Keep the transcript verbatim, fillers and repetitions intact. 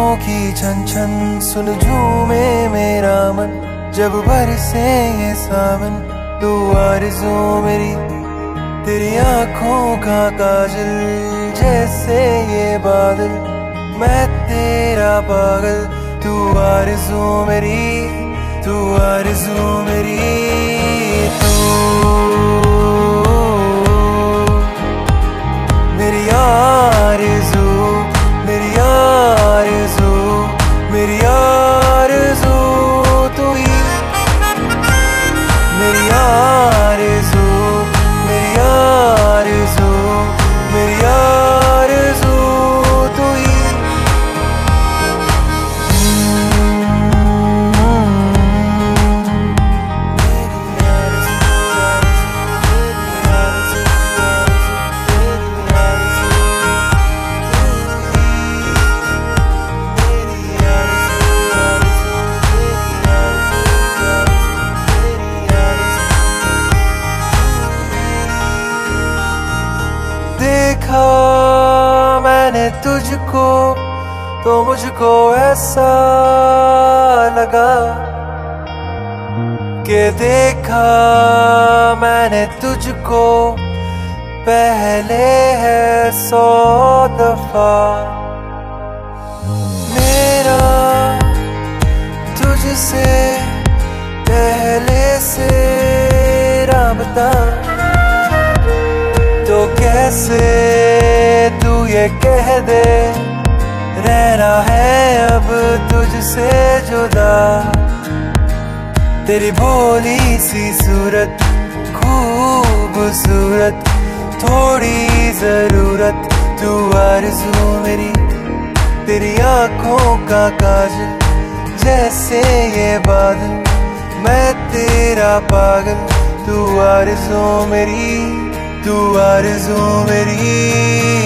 पलकों की छन छन सुन झूमे मेरा मन, जब बरसे ये सावन तू आरज़ू मेरी। तेरी आंखों का काजल जैसे ये बादल, मैं तेरा पागल तू आरज़ू मेरी, तू आरज़ू मेरी। तू मेरी आरज़ू, मेरी आरज़ू, मेरी आरज़ू तू ही। मेरी आरज़ू, मेरी आरज़ू, मेरी आरज़ू तू ही। देखा मैंने तुझको तो मुझको ऐसा लगा कि देखा मैंने तुझको पहले है सौ दफा। मेरा तुझसे पहले से राबता, तो कैसे तू ये कह दे रहना है अब तुझसे जुदा। तेरी भोली सी सूरत खूबसूरत, थोड़ी जरूरत तू आरज़ू मेरी। तेरी आंखों का काजल जैसे ये बादल, मैं तेरा पागल तू आरज़ू मेरी, तू आरज़ू मेरी।